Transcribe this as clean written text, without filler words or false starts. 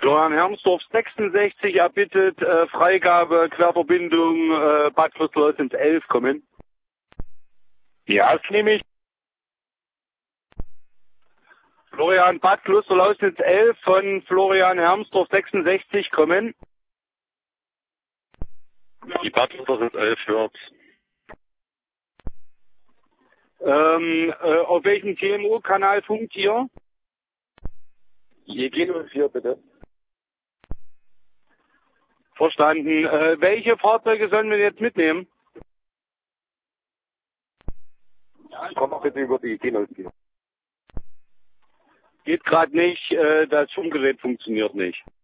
Florian Hermsdorf 66 erbittet Freigabe, Querverbindung Bad Fürst-Lausitz 11 kommen. Ja, das nehme ich. Florian Bad Fürst-Lausitz 11 von Florian Hermsdorf 66 kommen. Die Bad Fürst 11 hört. Auf welchem TMU-Kanal funkt ihr? JG04 bitte. Verstanden. Welche Fahrzeuge sollen wir jetzt mitnehmen? Ja, komm mal bitte über die JG04. Geht gerade nicht, das Funkgerät funktioniert nicht.